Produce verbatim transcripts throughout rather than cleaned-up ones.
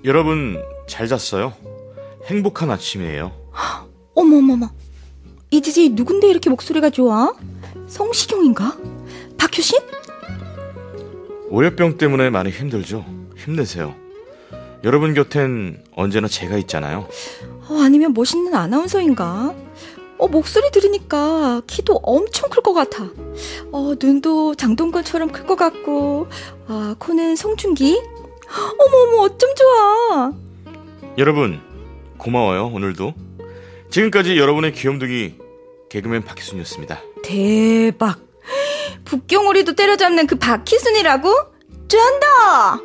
여러분 잘 잤어요? 행복한 아침이에요. 어머머머, 이 디제이 누군데 이렇게 목소리가 좋아? 성시경인가? 박효신? 월요병 때문에 많이 힘들죠? 힘내세요. 여러분 곁엔 언제나 제가 있잖아요. 어, 아니면 멋있는 아나운서인가? 어, 목소리 들으니까 키도 엄청 클 것 같아. 어, 눈도 장동건처럼 클 것 같고, 아, 코는 송중기? 어머어머, 어쩜 좋아. 여러분 고마워요. 오늘도 지금까지 여러분의 귀염둥이 개그맨 박희순이었습니다. 대박. 북경오리도 때려잡는 그 박희순이라고? 쩐다.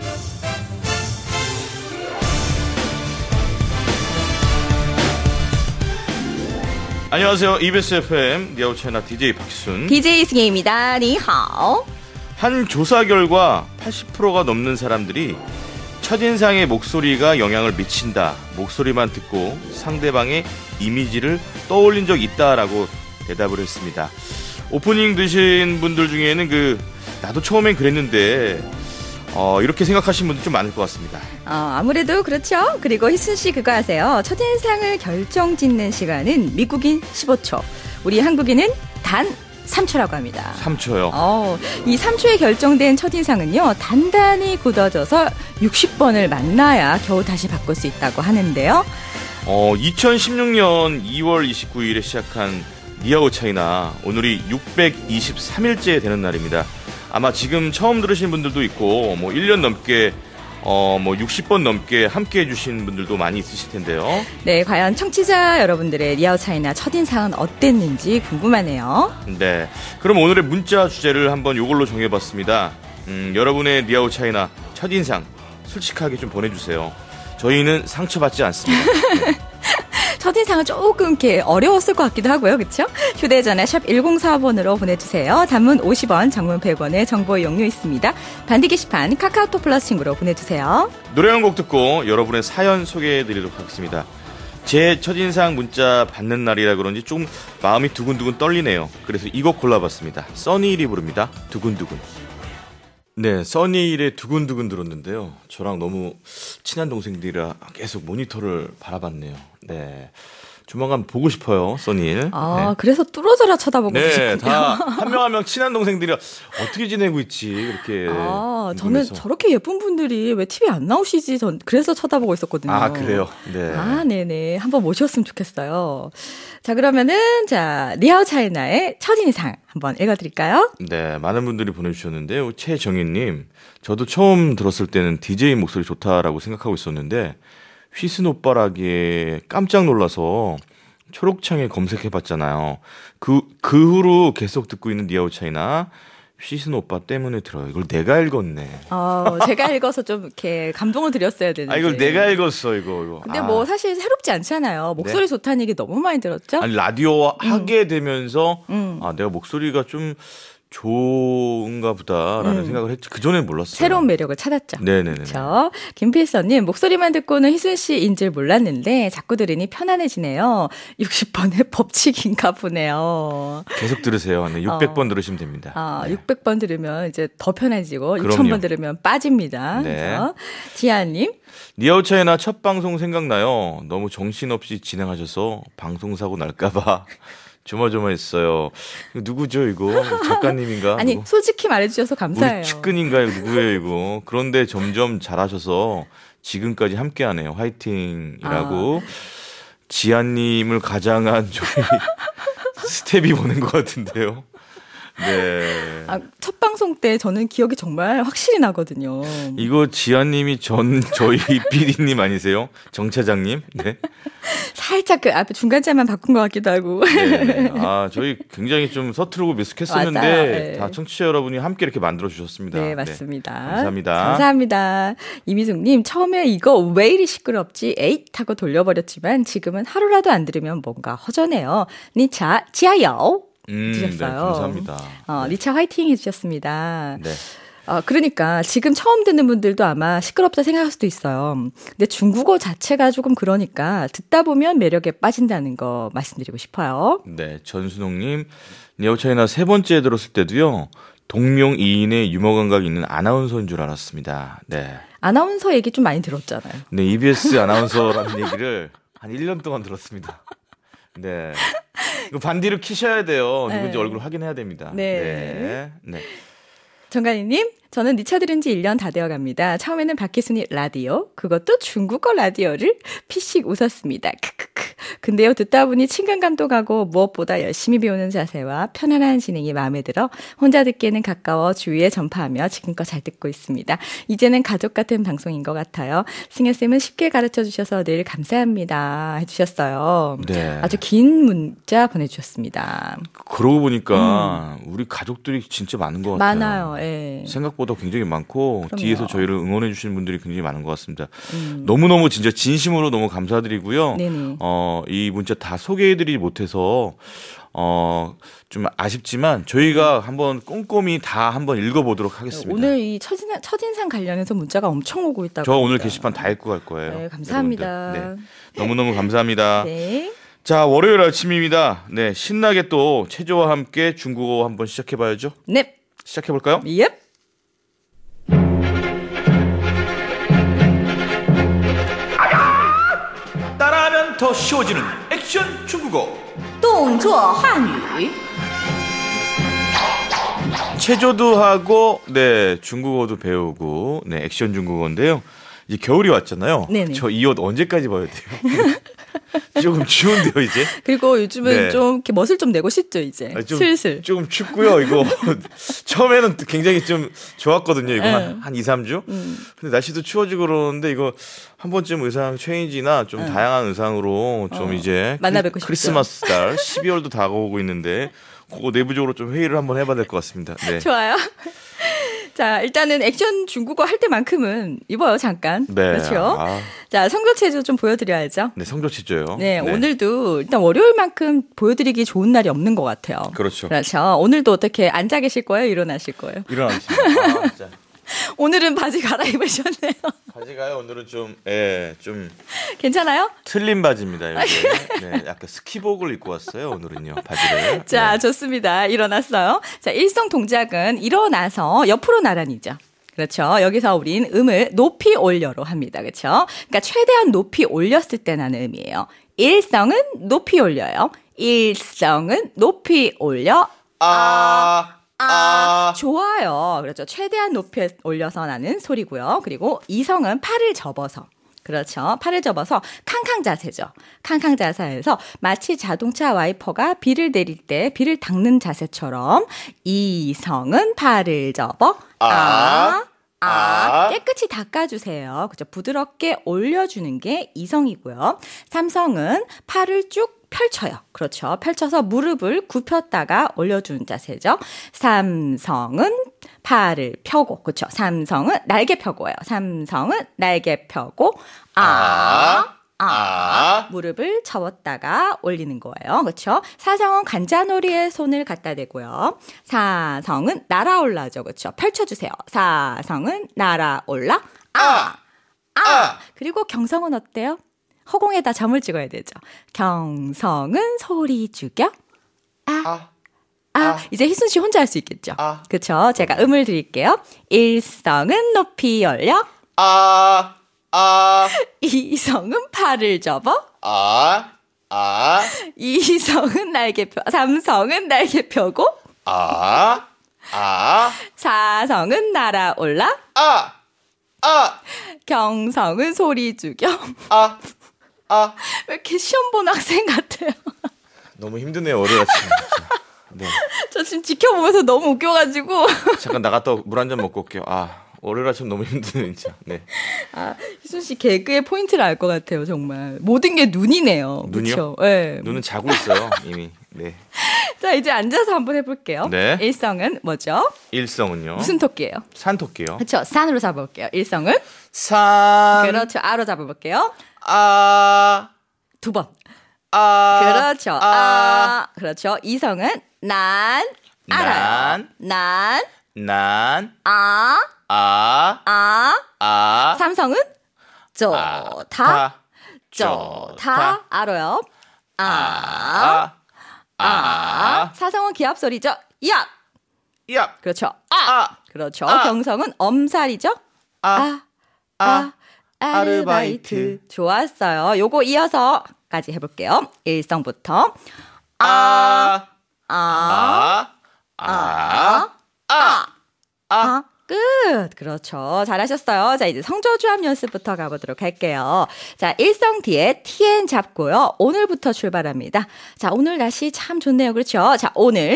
안녕하세요. 이비에스 에프엠 니아오차이나 디제이 박희순, 디제이 승혜입니다. 니하오. 한 조사 결과 팔십 퍼센트가 넘는 사람들이 첫인상의 목소리가 영향을 미친다, 목소리만 듣고 상대방의 이미지를 떠올린 적 있다라고 대답을 했습니다. 오프닝 드신 분들 중에는 그 나도 처음엔 그랬는데 어, 이렇게 생각하시는 분들 좀 많을 것 같습니다. 어, 아무래도 그렇죠. 그리고 희순 씨 그거 아세요? 첫인상을 결정짓는 시간은 미국인 십오 초, 우리 한국인은 단 삼 초라고 합니다. 삼 초요. 어, 이 삼 초에 결정된 첫인상은요, 단단히 굳어져서 육십 번을 만나야 겨우 다시 바꿀 수 있다고 하는데요. 어, 이천십육 년 이월 이십구일에 시작한 니아오차이나, 오늘이 육백이십삼 일째 되는 날입니다. 아마 지금 처음 들으신 분들도 있고, 뭐 일 년 넘게 어, 뭐 육십 번 넘게 함께 해주신 분들도 많이 있으실 텐데요. 네, 과연 청취자 여러분들의 니아오차이나 첫인상은 어땠는지 궁금하네요. 네, 그럼 오늘의 문자 주제를 한번 이걸로 정해봤습니다. 음, 여러분의 니아오차이나 첫인상 솔직하게 좀 보내주세요. 저희는 상처받지 않습니다. 네. 첫인상은 조금 이렇게 어려웠을 것 같기도 하고요. 그렇죠? 휴대전화 샵 일공사오 번으로 보내주세요. 단문 오십 원, 장문 백 원의 정보 이용료 있습니다. 반디 게시판 카카오톡 플러스 친구로 보내주세요. 노래 한 곡 듣고 여러분의 사연 소개해드리도록 하겠습니다. 제 첫인상 문자 받는 날이라 그런지 좀 마음이 두근두근 떨리네요. 그래서 이 곡 골라봤습니다. 써니힐이 부릅니다. 두근두근. 네, 써니힐의 두근두근 들었는데요. 저랑 너무 친한 동생들이라 계속 모니터를 바라봤네요. 네, 조만간 보고 싶어요, 써니힐. 아, 네. 그래서 뚫어져라 쳐다보고 네, 계시군요. 다 한 명 한 명 친한 동생들이 어떻게 지내고 있지, 이렇게. 아, 궁금해서. 저는 저렇게 예쁜 분들이 왜 티비에 안 나오시지? 전 그래서 쳐다보고 있었거든요. 아, 그래요? 네. 아, 네네. 한번 모셨으면 좋겠어요. 자, 그러면은, 자, 니아오차이나의 첫인상 한번 읽어드릴까요? 네, 많은 분들이 보내주셨는데요. 최정희님, 저도 처음 들었을 때는 디제이 목소리 좋다라고 생각하고 있었는데 휘순 오빠라기에 깜짝 놀라서 초록창에 검색해봤잖아요. 그, 그 후로 계속 듣고 있는 니아오차이나 휘순 오빠 때문에 들어요. 이걸 내가 읽었네. 어, 제가 읽어서 좀 이렇게 감동을 드렸어야 되는데. 아, 이걸 내가 읽었어, 이거. 이거. 근데 아. 뭐 사실 새롭지 않잖아요. 목소리 네. 좋다는 얘기 너무 많이 들었죠? 아니, 라디오 음. 하게 되면서 음. 아, 내가 목소리가 좀 좋은가 보다라는 음. 생각을 했지. 그전엔 몰랐어요. 새로운 매력을 찾았죠. 네네네. 그렇죠. 김필서님, 목소리만 듣고는 희순 씨인 줄 몰랐는데 자꾸 들으니 편안해지네요. 육십 번의 법칙인가 보네요. 계속 들으세요. 네, 육백 번 어. 들으시면 됩니다. 아, 네. 육백 번 들으면 이제 더 편해지고 그럼요. 육천 번 들으면 빠집니다. 네. 그렇죠? 지아님. 니아오차이나 첫 방송 생각나요. 너무 정신없이 진행하셔서 방송사고 날까봐 조마조마했어요. 누구죠 이거? 작가님인가? 아니 누구? 솔직히 말해주셔서 감사해요. 우리 측근인가요? 누구예요 이거? 그런데 점점 잘하셔서 지금까지 함께하네요. 화이팅이라고. 아. 지아님을 가장한 저희 스텝이 보낸 것 같은데요. 네. 아, 첫 방송 때 저는 기억이 정말 확실히 나거든요. 이거 지아님이 전 저희 피디님 아니세요? 정 차장님? 네. 살짝 그 앞에 중간자만 바꾼 것 같기도 하고. 네. 아, 저희 굉장히 좀 서투르고 미숙했었는데 네. 다 청취자 여러분이 함께 이렇게 만들어 주셨습니다. 네, 맞습니다. 네. 감사합니다. 감사합니다. 이미숙님, 처음에 이거 왜 이리 시끄럽지? 에잇 하고 돌려버렸지만 지금은 하루라도 안 들으면 뭔가 허전해요. 니차 지아요. 음, 주셨어요. 네, 감사합니다. 어, 리차 화이팅 해주셨습니다. 네. 어, 그러니까 지금 처음 듣는 분들도 아마 시끄럽다 생각할 수도 있어요. 근데 중국어 자체가 조금 그러니까 듣다 보면 매력에 빠진다는 거 말씀드리고 싶어요. 네, 전순홍님, 니아오차이나 세 번째 들었을 때도요, 동명이인의 유머 감각이 있는 아나운서인 줄 알았습니다. 네. 아나운서 얘기 좀 많이 들었잖아요. 네, 이비에스 아나운서라는 얘기를 한 일 년 동안 들었습니다. 네. 이거 반디를 키셔야 돼요. 누군지 네. 얼굴 확인해야 됩니다. 네. 네. 네. 정관이님, 저는 니차 들은 지 일 년 다 되어갑니다. 처음에는 박희순이 라디오, 그것도 중국어 라디오를 피식 웃었습니다. 크크크. 근데요, 듣다 보니 친근감도 가고 무엇보다 열심히 배우는 자세와 편안한 진행이 마음에 들어 혼자 듣기에는 가까워 주위에 전파하며 지금껏 잘 듣고 있습니다. 이제는 가족 같은 방송인 것 같아요. 승혜쌤은 쉽게 가르쳐 주셔서 늘 감사합니다 해주셨어요. 네. 아주 긴 문자 보내주셨습니다. 그러고 보니까 음. 우리 가족들이 진짜 많은 것 같아요. 많아요. 예. 생각보다 굉장히 많고 그럼요. 뒤에서 저희를 응원해 주시는 분들이 굉장히 많은 것 같습니다. 음. 너무너무 진짜 진심으로 너무 감사드리고요. 네네. 어, 이 문자 다 소개해드리지 못해서 어, 좀 아쉽지만 저희가 한번 꼼꼼히 다 한번 읽어보도록 하겠습니다. 오늘 이 첫인상, 첫인상 관련해서 문자가 엄청 오고 있다고. 저 오늘 게시판 다 읽고 갈 거예요. 네, 감사합니다. 네. 너무너무 감사합니다. 네. 자, 월요일 아침입니다. 네, 신나게 또 체조와 함께 중국어 한번 시작해봐야죠. 네. 시작해볼까요? 예. 따라하면 더 쉬워지는 액션 중국어. 动作汉语. 체조도 하고, 네, 중국어도 배우고, 네, 액션 중국어인데요. 이제 겨울이 왔잖아요. 네네. 저 이 옷 언제까지 봐야 돼요? 조금 추운데요, 이제. 그리고 요즘은 네. 좀 이렇게 멋을 좀 내고 싶죠, 이제. 아니, 좀, 슬슬. 좀 춥고요, 이거. 처음에는 굉장히 좀 좋았거든요, 이거. 네. 한, 한 이, 삼 주? 음. 근데 날씨도 추워지고 그러는데, 이거 한 번쯤 의상 체인지나 좀 네. 다양한 의상으로 좀 어, 이제. 만나뵙고 싶죠. 크리스마스 달, 십이월도 다가오고 있는데, 그거 내부적으로 좀 회의를 한번 해봐야 될 것 같습니다. 네. 좋아요. 자, 일단은 액션 중국어 할 때만큼은 입어요, 잠깐. 네. 그렇죠. 아. 자, 성조체조 좀 보여드려야죠. 네, 성조체조요. 네, 네, 오늘도 일단 월요일만큼 보여드리기 좋은 날이 없는 것 같아요. 그렇죠. 그렇죠. 오늘도 어떻게 앉아 계실 거예요? 일어나실 거예요? 일어나십니다. 아, 진짜. 오늘은 바지 갈아입으셨네요. 바지가요, 오늘은 좀, 예, 좀. 괜찮아요? 틀린 바지입니다, 여기. 네, 약간 스키복을 입고 왔어요, 오늘은요, 바지를. 자, 네. 좋습니다. 일어났어요. 자, 일성 동작은 일어나서 옆으로 나란히죠. 그렇죠. 여기서 우린 음을 높이 올려로 합니다. 그렇죠. 그러니까 최대한 높이 올렸을 때 나는 음이에요. 일성은 높이 올려요. 일성은 높이 올려. 아, 아, 아. 좋아요. 그렇죠. 최대한 높이 올려서 나는 소리고요. 그리고 이성은 팔을 접어서. 그렇죠. 팔을 접어서 캉캉 자세죠. 캉캉 자세에서 마치 자동차 와이퍼가 비를 내릴 때 비를 닦는 자세처럼 이성은 팔을 접어 아, 아, 아. 깨끗이 닦아주세요. 그렇죠. 부드럽게 올려주는 게 이성이고요. 삼성은 팔을 쭉 펼쳐요. 그렇죠. 펼쳐서 무릎을 굽혔다가 올려주는 자세죠. 삼성은 팔을 펴고, 그렇죠. 삼성은 날개 펴고예요. 삼성은 날개 펴고, 아, 아, 아, 무릎을 접었다가 올리는 거예요. 그렇죠. 사성은 관자놀이에 손을 갖다 대고요. 사성은 날아올라죠. 그렇죠. 펼쳐주세요. 사성은 날아올라, 아, 아. 그리고 경성은 어때요? 허공에다 점을 찍어야 되죠. 경성은 소리 죽여. 아, 아, 아. 이제 희순 씨 혼자 할 수 있겠죠. 아. 그렇죠. 제가 음을 드릴게요. 일성은 높이 올려. 아, 아. 이성은 팔을 접어. 아, 아. 이성은 날개 펴. 삼성은 날개 펴고. 아, 아. 사성은 날아올라. 아, 아. 경성은 소리 죽여. 아. 아. 왜 이렇게 시험 본 학생 같아요? 너무 힘드네요, 월요일 아침. 네. 저 지금 지켜보면서 너무 웃겨가지고. 잠깐 나갔다 물 한 잔 먹고 올게요. 아, 월요일 아침 너무 힘드네, 진짜. 네. 아, 희순 씨 개그의 포인트를 알 것 같아요, 정말. 모든 게 눈이네요. 눈이요? 네. 눈은 자고 있어요, 이미. 네. 자, 이제 앉아서 한번 해볼게요. 네. 일성은 뭐죠? 일성은요? 무슨 토끼예요? 산토끼요. 그렇죠. 산으로 잡아볼게요. 일성은? 산. 그렇죠. 아로 잡아볼게요. 아. 두 번. 아. 그렇죠. 아. 아. 그렇죠. 이성은 난. 알아요. 난. 난. 아. 아. 아. 아. 삼성은? 좋다. 좋다. 좋다. 알아요. 아. 아. 아. 사성은 기합 소리죠. 야. 야. 그렇죠. 아. 아. 그렇죠. 아. 경성은 엄살이죠. 아. 아. 아. 아르바이트. 아르바이트. 좋았어요. 요거 이어서까지 해볼게요. 일성부터. 아. 아. 아. 아. 아. 아. 끝. 그렇죠. 잘하셨어요. 자, 이제 성조주합 연습부터 가보도록 할게요. 자, 일성 뒤에 티엔 잡고요. 오늘부터 출발합니다. 자, 오늘 날씨 참 좋네요. 그렇죠? 자, 오늘.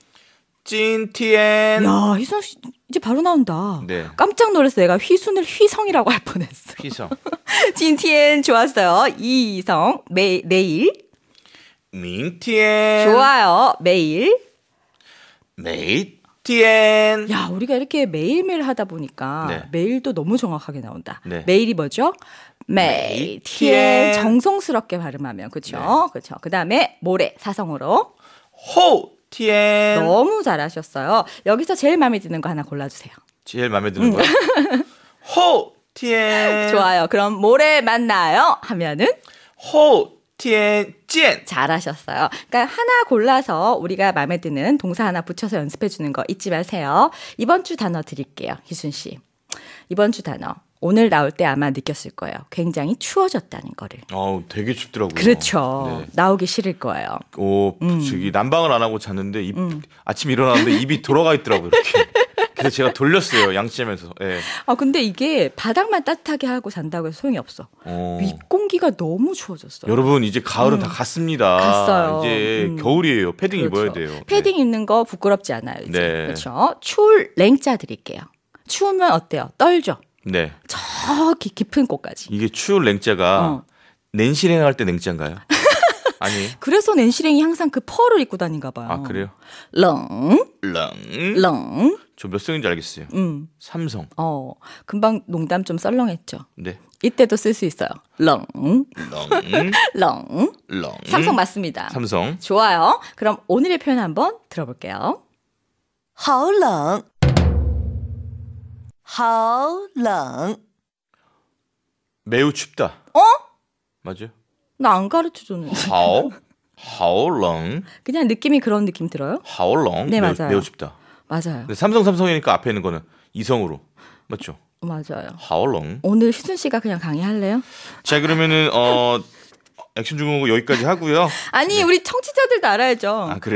찐티엔. 야, 희순 씨 이제 바로 나온다. 네. 깜짝 놀랐어. 내가 휘순을 휘성이라고 할 뻔했어. 휘성. 찐티엔 좋았어요. 이성. 매, 내일. 민티엔. 좋아요. 매일. 메이티엔. 야, 우리가 이렇게 매일매일 하다 보니까 네. 매일도 너무 정확하게 나온다. 네. 매일이 뭐죠? 메이티엔. 메이티엔. 정성스럽게 발음하면 그렇죠. 네. 그렇죠. 그다음에 모레 사성으로. 호티엔. 너무 잘하셨어요. 여기서 제일 마음에 드는 거 하나 골라주세요. 제일 마음에 드는 거요? 호티엔. 좋아요. 그럼 모레 만나요 하면은 호티엔 찐. 잘하셨어요. 그러니까 하나 골라서 우리가 마음에 드는 동사 하나 붙여서 연습해 주는 거 잊지 마세요. 이번 주 단어 드릴게요. 희순 씨. 이번 주 단어. 오늘 나올 때 아마 느꼈을 거예요. 굉장히 추워졌다는 거를. 어, 되게 춥더라고요. 그렇죠. 네. 나오기 싫을 거예요. 오, 저기 난방을 안 하고 잤는데 입, 아침 일어났는데 입이 돌아가 있더라고요. 이렇게. 그래서 제가 돌렸어요. 양치하면서. 예. 아 근데 이게 바닥만 따뜻하게 하고 잔다고 해서 소용이 없어. 어. 윗공기가 너무 추워졌어요. 여러분 이제 가을은 다 갔습니다. 갔어요. 이제 음. 겨울이에요. 패딩 그렇죠. 입어야 돼요. 패딩 입는 거 부끄럽지 않아요. 이제. 네. 그렇죠. 추울 냉자 드릴게요. 추우면 어때요? 떨죠. 네. 저기 깊은 곳까지. 이게 추울 냉자가 어. 냉실행 할 때 냉자인가요? 아니. 그래서 낸시랭이 항상 그 펄을 입고 다닌가 봐요. 아, 그래요? 렁, 렁. 렁. 저 몇 성인지 알겠어요. 음. 삼성. 어, 금방 농담 좀 썰렁했죠. 네. 이때도 쓸 수 있어요. 렁, 렁. 렁. 렁. 삼성 맞습니다. 삼성. 좋아요. 그럼 오늘의 표현 한번 들어볼게요. 好冷好冷 매우 춥다. 어? 맞아요? 나 안 가르쳐줬는데. 하오. 하오렁. 그냥 느낌이 그런 느낌 들어요? 하오렁. 네, 매우, 맞아요. 매우 춥다. 맞아요. 근데 삼성 삼성이니까 앞에 있는 거는 이성으로. 맞죠? 맞아요. 하오렁. 오늘 희순 씨가 그냥 강의할래요? 자, 그러면은 어 액션 중국어 여기까지 하고요. 아니, 우리 청취자들도 알아야죠. 아, 그래요?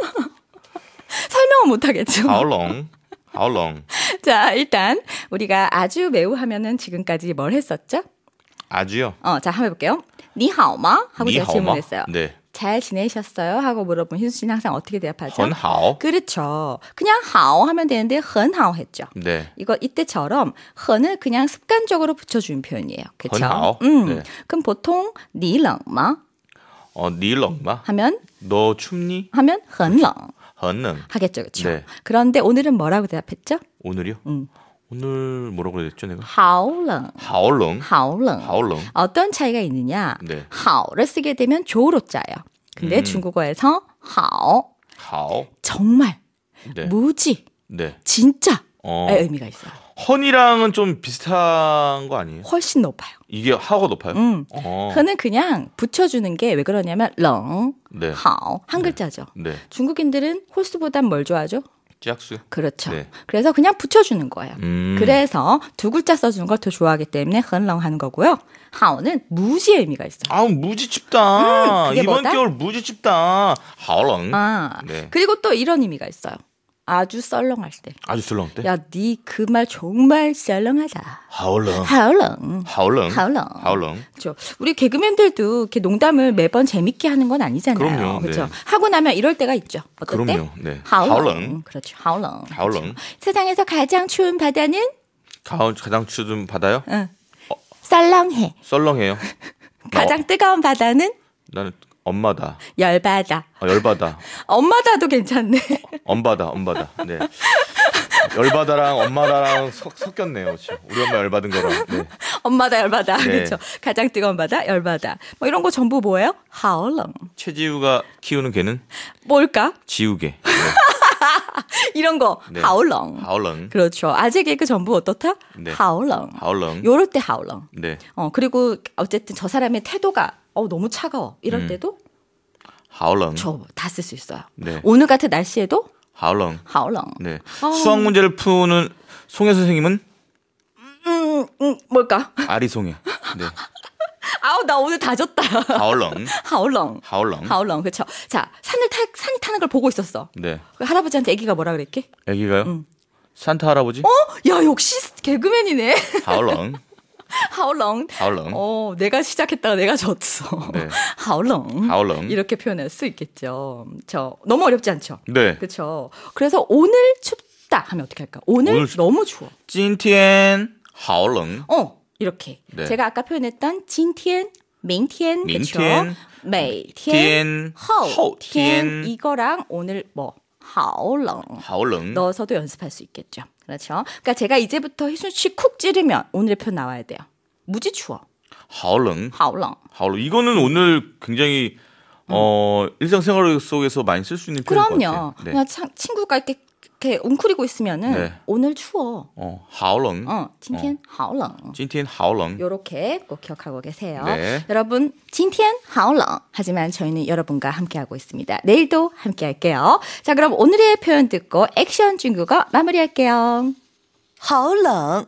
설명은 못하겠죠. 하오렁. 하오렁. 자, 일단 우리가 아주 매우 하면은 지금까지 뭘 했었죠? 아주요. 어, 자, 한번 해볼게요. 니하오마? 하고 제가 니하오마? 질문했어요. 네. 잘 지내셨어요? 하고 물어본 희수 씨는 항상 어떻게 대답하죠? 헌하오. 그렇죠. 그냥 하오 하면 되는데 헌하오 했죠. 네. 이거 이때처럼 헌을 그냥 습관적으로 붙여주는 표현이에요. 그렇죠? 헌하오? 음. 네. 그럼 보통 니렁마 어, 니렁마. 하면 너 춥니? 하면 헌렁 헌능. 하겠죠. 그렇죠? 네. 그런데 오늘은 뭐라고 대답했죠? 오늘이요? 음. 오늘 뭐라고 그랬죠, 내가? 하오렁. 하오렁. 하오렁. 하오렁. 어떤 차이가 있느냐? 네. 하오를 쓰게 되면 조로 짜요. 근데 음. 중국어에서 하오 하오. 정말 네. 무지 네. 진짜의 어. 의미가 있어요. 헌이랑은 좀 비슷한 거 아니에요? 훨씬 높아요. 이게 하오가 높아요? 음. 어. 흔은 그냥 붙여주는 게 왜 그러냐면 렁, 네. 하오 한 글자죠. 네. 중국인들은 홀수보단 뭘 좋아하죠? 짝수. 그렇죠. 네. 그래서 그냥 붙여주는 거예요. 음. 그래서 두 글자 써주는 걸 더 좋아하기 때문에 헌렁 하는 거고요. 하오는 무지의 의미가 있어요. 아우 무지 춥다. 음, 그게 이번 뭐다? 겨울 무지 춥다. 하오렁. 아, 네. 그리고 또 이런 의미가 있어요. 아주 썰렁할 때. 아주 술렁 때. 야, 네 그 말 정말 썰렁하다. 하오렁. 하오렁. 하오렁. 하오렁. 하오렁. 그렇죠. 우리 개그맨들도 이렇게 농담을 매번 재밌게 하는 건 아니잖아요. 그럼요, 그렇죠. 네. 하고 나면 이럴 때가 있죠. 어떨 때? 그럼요. 네. 하오렁. 하오렁. 그렇죠. 하오렁. 하오렁. 그렇죠. 세상에서 가장 추운 바다는 가을 가장 추운 바다요? 응. 썰렁해. 썰렁해요. 나 가장 어, 뜨거운 바다는 나는 엄마다. 열바다. 아, 열바다. 엄마다도 괜찮네. 엄바다. 엄바다. 네. 열바다랑 엄마다랑 섞, 섞였네요. 지금. 우리 엄마 열받은 거랑. 네. 엄마다 열바다. 네. 그렇죠. 가장 뜨거운 바다 열바다. 뭐 이런 거 전부 뭐예요? 하오렁. 최지우가 키우는 개는 뭘까? 지우개. 네. 이런 거 네. 하오렁. 하오렁. 그렇죠. 아재 개그 전부 어떻다? 네. 하오렁. 하오렁. 요럴 때 하오렁. 네. 어, 그리고 어쨌든 저 사람의 태도가 어, 너무 차가워. 이럴 음. 때도 하오렁. 저 다 쓸 수 있어요. 네. 오늘 같은 날씨에도 하오렁. 하오렁. 네. 아. 수학 문제를 푸는 송혜 선생님은 음, 음, 뭘까? 아리송혜. 네. 아우, 나 오늘 다 졌다. 하오렁. 하오렁. 하오렁. 하오렁. 그쵸. 자, 산을 타, 산이 타는 걸 보고 있었어. 네. 그 할아버지한테 애기가 뭐라 그랬게? 애기가요? 응. 산타 할아버지? 어? 야, 역시 개그맨이네. 하오렁. 하오렁. 하오렁. 어, 내가 시작했다가 내가 졌어. 네. 하오렁. 하오렁. 이렇게 표현할 수 있겠죠. 저, 너무 어렵지 않죠? 네. 그쵸. 그래서 오늘 춥다 하면 어떻게 할까? 오늘, 오늘 춥- 너무 추워. 찐티엔 하오렁. 어, 이렇게. 네. 제가 아까 표현했던 찐티엔, 맹티엔, 그쵸? 맹티엔, 메이티엔, 티엔, 허우티엔 허우티엔. 이거랑 오늘 뭐 하오렁 하오렁. 넣어서도 연습할 수 있겠죠. 그렇죠. 그러니까 제가 이제부터 희순 씨 쿡 찌르면 오늘의 표현 나와야 돼요. 무지 추워. 하오렁. 하오렁. 하오렁. 이거는 오늘 굉장히 어, 일상생활 속에서 많이 쓸 수 있는 표현일 것 그럼요. 같아요. 네. 그냥 참, 친구가 이렇게, 이렇게 웅크리고 있으면은 네. 오늘 추워. 어, 하오렁. 어, 찐티엔 하오렁. 찐티엔 하오렁. 요렇게 꼭 기억하고 계세요. 네. 여러분, 찐티엔 하오렁. 하지만 저희는 여러분과 함께하고 있습니다. 내일도 함께할게요. 자, 그럼 오늘의 표현 듣고 액션 중국어 마무리할게요. 好冷，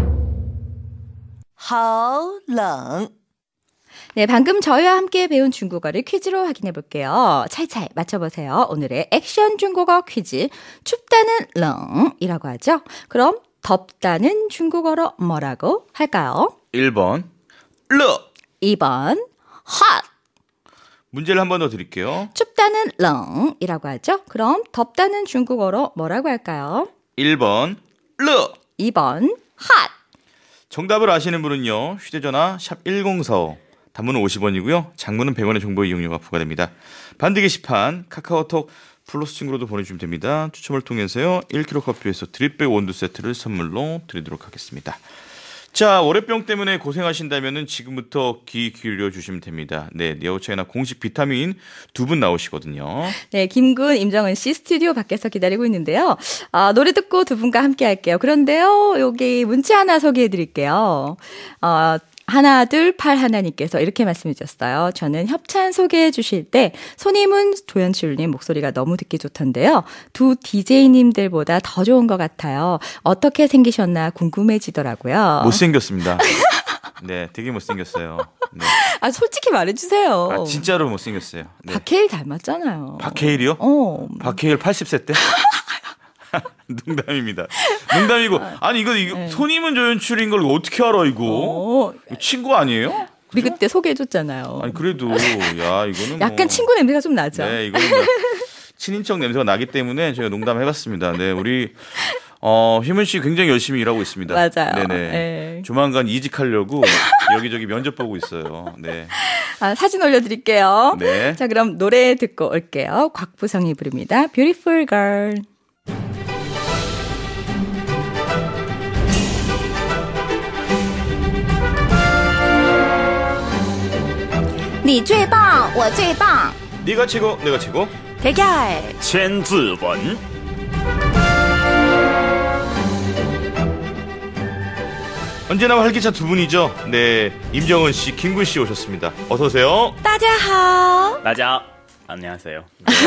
好冷。 네, 방금 저희와 함께 배운 중국어를 퀴즈로 확인해 볼게요. 차이차이 맞춰보세요. 오늘의 액션 중국어 퀴즈. 춥다는 렁이라고 하죠. 그럼 덥다는 중국어로 뭐라고 할까요? 일 번. 러. 이 번 hot. 문제를 한 번 더 드릴게요. 춥다는 렁이라고 하죠. 그럼 덥다는 중국어로 뭐라고 할까요? 일 번. 러. 이 번 hot. 정답을 아시는 분은요. 휴대전화 샵 일공사오. 단문은 오십 원이고요. 장문은 백 원의 정보 이용료가 부과됩니다. 반드 게시판 카카오톡 플러스 친구로도 보내주시면 됩니다. 추첨을 통해서요. 일 킬로그램 커피에서 드립백 원두 세트를 선물로 드리도록 하겠습니다. 자, 월요병 때문에 고생하신다면 지금부터 귀 기울여 주시면 됩니다. 네, 네오차이나 공식 비타민 두 분 나오시거든요. 네, 김군, 임정은 씨 스튜디오 밖에서 기다리고 있는데요. 아, 노래 듣고 두 분과 함께 할게요. 그런데요, 여기 문자 하나 소개해 드릴게요. 어, 하나, 둘, 팔 하나님께서 이렇게 말씀해 주셨어요. 저는 협찬 소개해 주실 때 손님은 조연출님 목소리가 너무 듣기 좋던데요. 두 디제이님들보다 더 좋은 것 같아요. 어떻게 생기셨나 궁금해지더라고요. 못생겼습니다. 네, 되게 못생겼어요. 네. 아, 솔직히 말해 주세요. 아, 진짜로 못생겼어요. 네. 박해일 닮았잖아요. 박해일이요? 어. 박해일 팔십 세 때? 농담입니다. 농담이고. 아니, 이거, 이거 네. 손님은 조연출인 걸 어떻게 알아, 이거? 어. 이거 친구 아니에요? 우리 그때 소개해 줬잖아요. 아니, 그래도, 야, 이거는. 약간 뭐, 친구 냄새가 좀 나죠. 네, 이거는 뭐 친인척 냄새가 나기 때문에 저희가 농담해봤습니다. 네, 우리, 어, 희문 씨 굉장히 열심히 일하고 있습니다. 맞아요. 네네. 네. 조만간 이직하려고 여기저기 면접 보고 있어요. 네. 아, 사진 올려드릴게요. 네. 자, 그럼 노래 듣고 올게요. 곽부성이 부릅니다. Beautiful Girl. 你最棒，我最棒。 네가 최고, 내가 최고. 대결. 千字文 언제나 활기찬 두 분이죠. 네, 임정은 씨, 김군 씨 오셨습니다. 어서 오세요. 大家好。 大家 안녕하세요.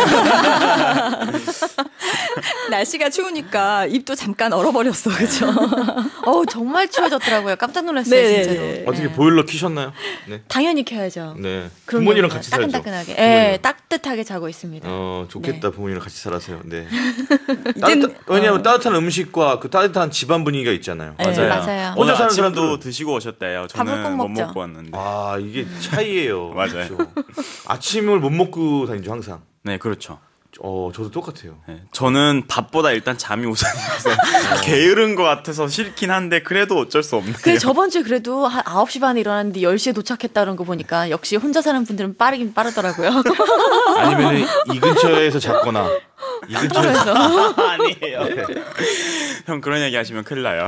날씨가 추우니까 입도 잠깐 얼어버렸어, 그죠? 어우, 정말 추워졌더라고요. 깜짝 놀랐어요, 네네네. 진짜로. 어떻게 네. 보일러 키셨나요? 네. 당연히 켜야죠. 네. 그럼요. 부모님이랑 같이 살죠. 따끈따끈하게. 부모님이랑. 예, 따뜻하게 자고 있습니다. 어, 좋겠다. 네. 부모님이랑 같이 살아세요. 네. 이젠- 따뜻한, 왜냐하면 따뜻한 음식과 그 따뜻한 집안 분위기가 있잖아요. 네, 맞아요. 맞아요. 혼자 오늘 사는 아침도 사람들은 드시고 오셨대요. 밥을 저는 꼭 못 먹죠. 먹고 왔는데. 아, 이게 차이예요. 맞아요. 그렇죠. 아침을 못 먹고 다니죠, 항상. 네, 그렇죠. 어, 저도 똑같아요. 네, 저는 밥보다 일단 잠이 우선이어서 게으른 것 같아서 싫긴 한데 그래도 어쩔 수 없네요. 그 저번 주에 그래도 한 아홉 시 반에 일어났는데 열 시에 도착했다는 거 보니까 역시 혼자 사는 분들은 빠르긴 빠르더라고요. 아니면 이 근처에서 잤거나 이 근처에서 아니에요. 형 그런 얘기 하시면 큰일 나요.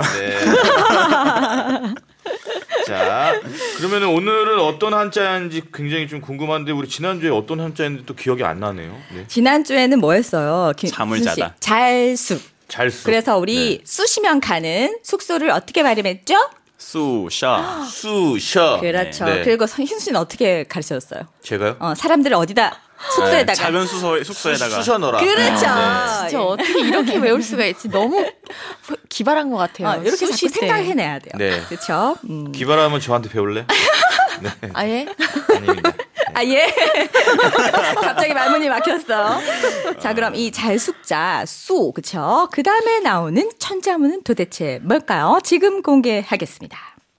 네. 자, 그러면은 오늘은 어떤 한자인지 굉장히 좀 궁금한데 우리 지난주에 어떤 한자인지 또 기억이 안 나네요. 네. 지난주에는 뭐 했어요? 김- 잠을 무슨 씨? 자다. 잘숙. 잘수. 그래서 우리 쑤시면 가는 숙소를 어떻게 발음했죠? 수, 샤. 수, 셔. 그렇죠. 네. 그리고 희수 씨는 어떻게 가르쳤어요? 제가요? 어, 사람들을 어디다 숙소에다가. 네, 작은 수소, 숙소에다가. 쑤셔 넣어라. 그렇죠. 네. 진짜 어떻게 이렇게 외울 수가 있지? 너무 기발한 것 같아요. 어, 이렇게 자꾸 수시 때. 생각해내야 돼요. 네. 그렇죠? 음. 기발하면 저한테 배울래? 네. 아예? 아닙니다. 아, 예. 갑자기 말문이 막혔어. 자, 그럼 이 잘숙자, 수, 그쵸? 그 다음에 나오는 천자문은 도대체 뭘까요? 지금 공개하겠습니다.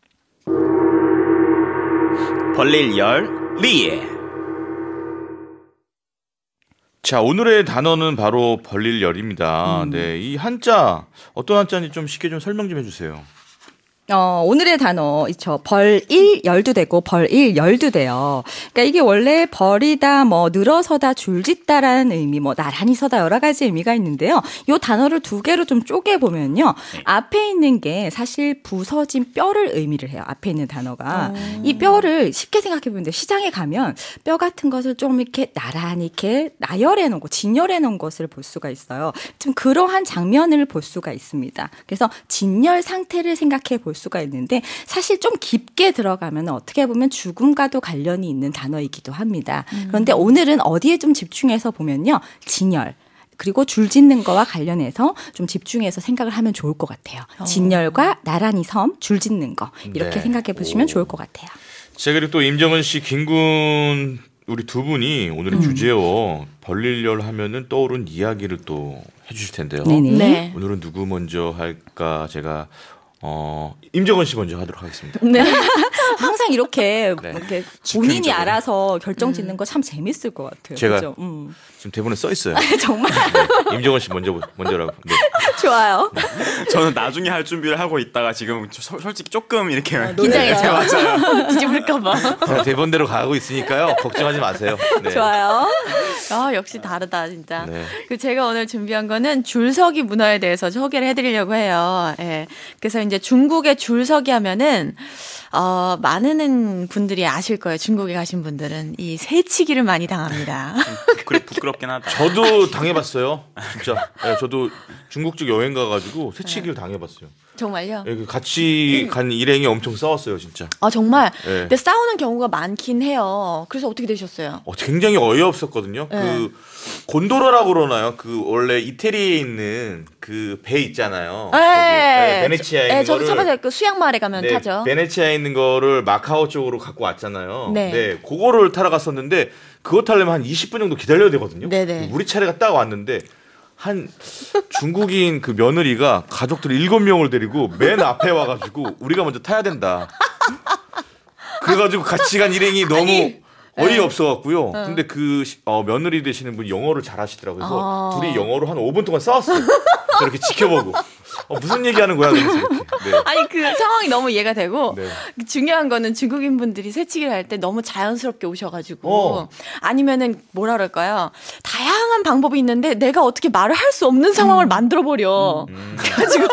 벌릴 열, 리에. 자, 오늘의 단어는 바로 벌릴 열입니다. 음. 네, 이 한자 어떤 한자인지 좀 쉽게 좀 설명 좀 해주세요. 어, 오늘의 단어, 저, 벌일 열도 되고, 벌일 열도 돼요. 그러니까 이게 원래 벌이다, 뭐, 늘어서다, 줄짓다라는 의미, 뭐, 나란히 서다, 여러 가지 의미가 있는데요. 요 단어를 두 개로 좀 쪼개보면요. 네. 앞에 있는 게 사실 부서진 뼈를 의미를 해요. 앞에 있는 단어가. 오. 이 뼈를 쉽게 생각해보는데, 시장에 가면 뼈 같은 것을 좀 이렇게 나란히 이렇게 나열해 놓은 거, 진열해 놓은 것을 볼 수가 있어요. 좀 그러한 장면을 볼 수가 있습니다. 그래서 진열 상태를 생각해 볼 수가 있는데 사실 좀 깊게 들어가면 어떻게 보면 죽음과도 관련이 있는 단어이기도 합니다. 음. 그런데 오늘은 어디에 좀 집중해서 보면요. 진열. 그리고 줄 짓는 거와 관련해서 좀 집중해서 생각을 하면 좋을 것 같아요. 어. 진열과 나란히 섬, 줄 짓는 거. 이렇게 네. 생각해 보시면 오. 좋을 것 같아요. 자, 그리고 또 임정은 씨, 김군 우리 두 분이 오늘의 음. 주제요. 벌릴열 하면은 떠오른 이야기를 또 해주실 텐데요. 네네. 네. 오늘은 누구 먼저 할까 제가 어, 임정은 씨 먼저 하도록 하겠습니다. 네. 항상 이렇게, 네. 이렇게 본인이 직행적으로. 알아서 결정 짓는 음. 거 참 재밌을 것 같아요. 제가 그렇죠? 음. 지금 대본에 써 있어요. 정말? 네. 임정은 씨 먼저, 먼저라고. 네. 좋아요. 네. 저는 나중에 할 준비를 하고 있다가 지금 소, 솔직히 조금 이렇게 아, 긴장해서 맞아요. 뒤집을까봐. 제가 대본대로 가고 있으니까요. 걱정하지 마세요. 네. 좋아요. 아, 역시 다르다 진짜. 네. 그 제가 오늘 준비한 거는 줄서기 문화에 대해서 소개를 해드리려고 해요. 예. 그래서 이제 중국의 줄서기 하면은 어, 많은 분들이 아실 거예요. 중국에 가신 분들은 이 새치기를 많이 당합니다. 그래 부끄럽긴 하다. 저도 당해봤어요. 진짜. 네, 저도 중국 쪽 여행 가가지고 새치기를 네. 당해봤어요. 정말요? 네, 같이 간 일행이 엄청 싸웠어요, 진짜. 아 정말? 네. 근데 싸우는 경우가 많긴 해요. 그래서 어떻게 되셨어요? 어, 굉장히 어이없었거든요. 네. 그 곤도라라고 그러나요? 그 원래 이태리에 있는 그 배 있잖아요. 네. 네, 베네치아에 있는 네, 저도 거를. 저번에 그 수양마을에 가면 네, 타죠. 베네치아에 있는 거를 마카오 쪽으로 갖고 왔잖아요. 네. 네, 그거를 타러 갔었는데 그거 타려면 한 이십 분 정도 기다려야 되거든요. 네네. 우리 차례가 딱 왔는데 한 중국인 그 며느리가 가족들 일곱 명을 데리고 맨 앞에 와가지고 우리가 먼저 타야 된다. 그래가지고 같이 간 일행이 너무 아니, 어이없어갖고요. 네. 근데 그 어, 며느리 되시는 분이 영어를 잘하시더라고요. 그래서 아. 둘이 영어로 한 오 분 동안 싸웠어요. 저렇게 지켜보고. 어, 무슨 얘기하는 거야? 그래서 이렇게. 네. 아니 그 상황이 너무 이해가 되고 네. 중요한 거는 중국인 분들이 새치기를 할 때 너무 자연스럽게 오셔가지고 어. 아니면은 뭐라 그럴까요? 다양한 방법이 있는데 내가 어떻게 말을 할 수 없는 상황을 음. 만들어 버려. 음. 그래가지고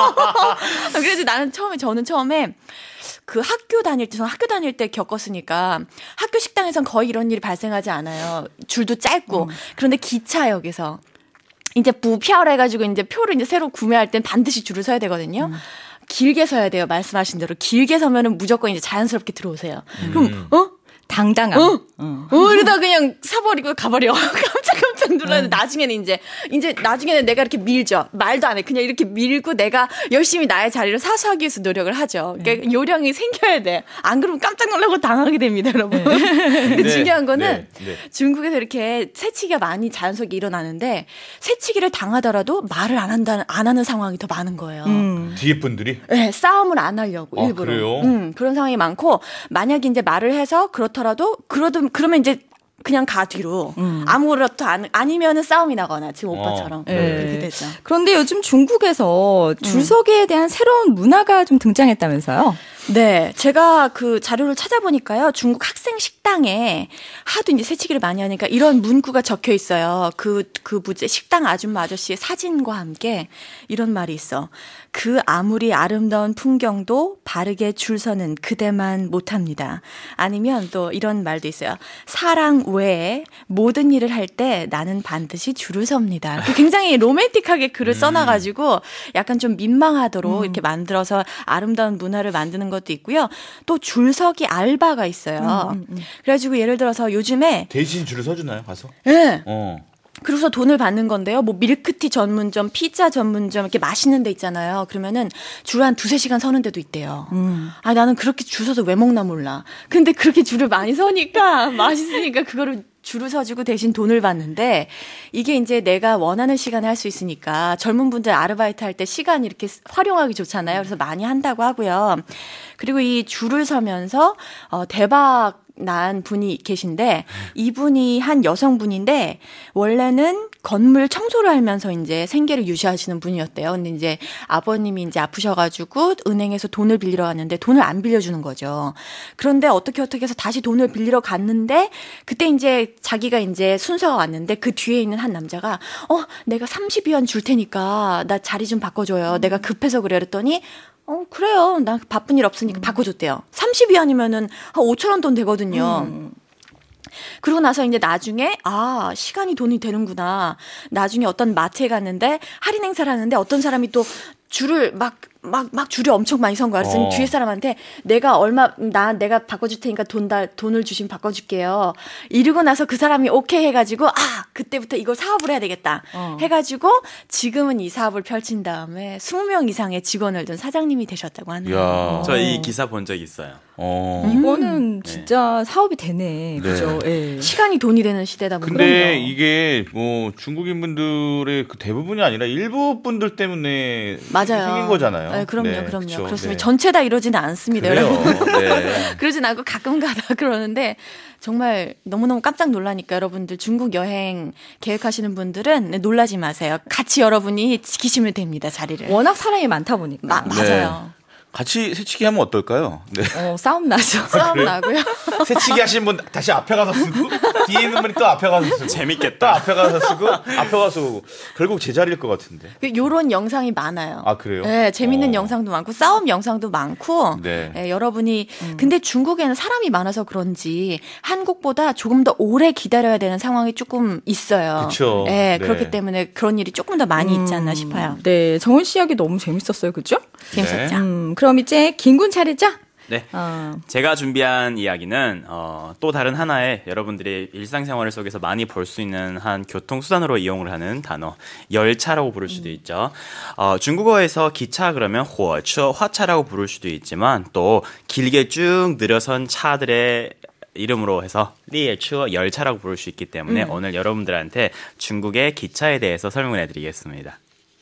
그래서 나는 처음에 저는 처음에. 그 학교 다닐 때, 저는 학교 다닐 때 겪었으니까 학교 식당에선 거의 이런 일이 발생하지 않아요. 줄도 짧고. 음. 그런데 기차역에서 이제 부표를 해가지고 이제 표를 이제 새로 구매할 땐 반드시 줄을 서야 되거든요. 음. 길게 서야 돼요. 말씀하신 대로. 길게 서면은 무조건 이제 자연스럽게 들어오세요. 음. 그럼, 어? 당당함. 어? 어. 어, 이러다 그냥 사버리고 가버려. 깜짝깜짝 놀랐는데 음. 나중에는 이제, 이제 나중에는 내가 이렇게 밀죠. 말도 안 해. 그냥 이렇게 밀고 내가 열심히 나의 자리를 사수하기 위해서 노력을 하죠. 그러니까 음. 요령이 생겨야 돼. 안 그러면 깜짝 놀라고 당하게 됩니다, 여러분. 네. 근데 네. 중요한 거는 네. 네. 중국에서 이렇게 새치기가 많이 자연스럽게 일어나는데 새치기를 당하더라도 말을 안 한다는, 안 하는 상황이 더 많은 거예요. 음. 뒤에 분들이? 네, 싸움을 안 하려고 아, 일부러. 그래요? 음, 그런 상황이 많고 만약에 이제 말을 해서 그렇다 더라도 그러도 그러면 이제 그냥 가 뒤로 음. 아무것도 안 아니면은 싸움이 나거나 지금 오빠처럼 어, 네. 그렇게 되죠. 그런데 요즘 중국에서 줄서기에 대한 새로운 문화가 좀 등장했다면서요? 네, 제가 그 자료를 찾아보니까요, 중국 학생 식당에 하도 이제 새치기를 많이 하니까 이런 문구가 적혀 있어요. 그, 그 부재 식당 아줌마 아저씨의 사진과 함께 이런 말이 있어. 그 아무리 아름다운 풍경도 바르게 줄 서는 그대만 못합니다. 아니면 또 이런 말도 있어요. 사랑 외에 모든 일을 할 때 나는 반드시 줄을 섭니다. 굉장히 로맨틱하게 글을 써놔가지고 약간 좀 민망하도록 음. 이렇게 만들어서 아름다운 문화를 만드는 것 것도 있고요. 또 줄서기 알바가 있어요. 음, 음, 음. 그래가지고 예를 들어서 요즘에 대신 줄을 서주나요, 가서? 네. 어. 그래서 돈을 받는 건데요. 뭐 밀크티 전문점, 피자 전문점 이렇게 맛있는 데 있잖아요. 그러면은 줄 한 두세 시간 서는 데도 있대요. 음. 아, 나는 그렇게 줄 서서 왜 먹나 몰라. 근데 그렇게 줄을 많이 서니까 맛있으니까 그거를 줄을 서주고 대신 돈을 받는데 이게 이제 내가 원하는 시간에 할 수 있으니까 젊은 분들 아르바이트 할 때 시간 이렇게 활용하기 좋잖아요. 그래서 많이 한다고 하고요. 그리고 이 줄을 서면서 어, 대박 난 분이 계신데 이분이 한 여성분인데 원래는 건물 청소를 하면서 이제 생계를 유지하시는 분이었대요. 근데 이제 아버님이 이제 아프셔가지고 은행에서 돈을 빌리러 갔는데 돈을 안 빌려주는 거죠. 그런데 어떻게 어떻게 해서 다시 돈을 빌리러 갔는데 그때 이제 자기가 이제 순서가 왔는데 그 뒤에 있는 한 남자가 어 내가 삼십 위안 줄 테니까 나 자리 좀 바꿔줘요. 내가 급해서 그래 그랬더니 어, 그래요. 나 바쁜 일 없으니까 음. 바꿔줬대요. 삼십 위안이면은 한 오천 원 돈 되거든요. 음. 그러고 나서 이제 나중에, 아, 시간이 돈이 되는구나. 나중에 어떤 마트에 갔는데, 할인 행사를 하는데 어떤 사람이 또 줄을 막, 막, 막 줄을 엄청 많이 선 거야. 그래서 어. 뒤에 사람한테 내가 얼마, 나, 내가 바꿔줄 테니까 돈 다, 돈을 주시면 바꿔줄게요. 이러고 나서 그 사람이 오케이 해가지고, 아, 그때부터 이걸 사업을 해야 되겠다. 어. 해가지고 지금은 이 사업을 펼친 다음에 이십 명 이상의 직원을 둔 사장님이 되셨다고 하네요. 저 이 기사 본 적 있어요. 어. 이거는 진짜 네. 사업이 되네. 그죠? 네. 네. 시간이 돈이 되는 시대다 보니까. 근데 그럼요. 이게 뭐 중국인 분들의 그 대부분이 아니라 일부 분들 때문에 맞아요. 생긴 거잖아요. 네, 그럼요, 네, 그럼요. 그렇죠. 그렇습니다. 네. 전체 다 이러지는 않습니다, 그래요. 여러분. 네. 그러진 않고 가끔 가다 그러는데 정말 너무너무 깜짝 놀라니까 여러분들 중국 여행 계획하시는 분들은 놀라지 마세요. 같이 여러분이 지키시면 됩니다, 자리를. 워낙 사람이 많다 보니까. 마, 맞아요. 네. 같이 새치기 하면 어떨까요? 네. 어, 싸움 나죠. 싸움 그래? 나고요. 새치기 하시는 분 다시 앞에 가서 쓰고 뒤에 있는 분이 또 앞에 가서 쓰고 재밌겠다. 또 앞에 가서 쓰고 앞에 가서 쓰고 결국 제자리일 것 같은데. 요런 영상이 많아요. 아 그래요? 네, 재밌는 어. 영상도 많고 싸움 영상도 많고. 네. 네, 여러분이 음. 근데 중국에는 사람이 많아서 그런지 한국보다 조금 더 오래 기다려야 되는 상황이 조금 있어요. 그렇죠. 네, 네. 그렇기 때문에 그런 일이 조금 더 많이 있지 않나 싶어요. 네, 정은 씨 이야기 너무 재밌었어요, 그죠? 재밌었죠. 음, 그럼 이제 김군 차례죠? 네. 어. 제가 준비한 이야기는 어, 또 다른 하나의 여러분들이 일상생활 속에서 많이 볼 수 있는 한 교통수단으로 이용을 하는 단어, 열차라고 부를 수도 있죠. 어, 중국어에서 기차 그러면火车, 화차라고 부를 수도 있지만 또 길게 쭉 늘어선 차들의 이름으로 해서 리에추어 열차라고 부를 수 있기 때문에 음. 오늘 여러분들한테 중국의 기차에 대해서 설명을 해드리겠습니다.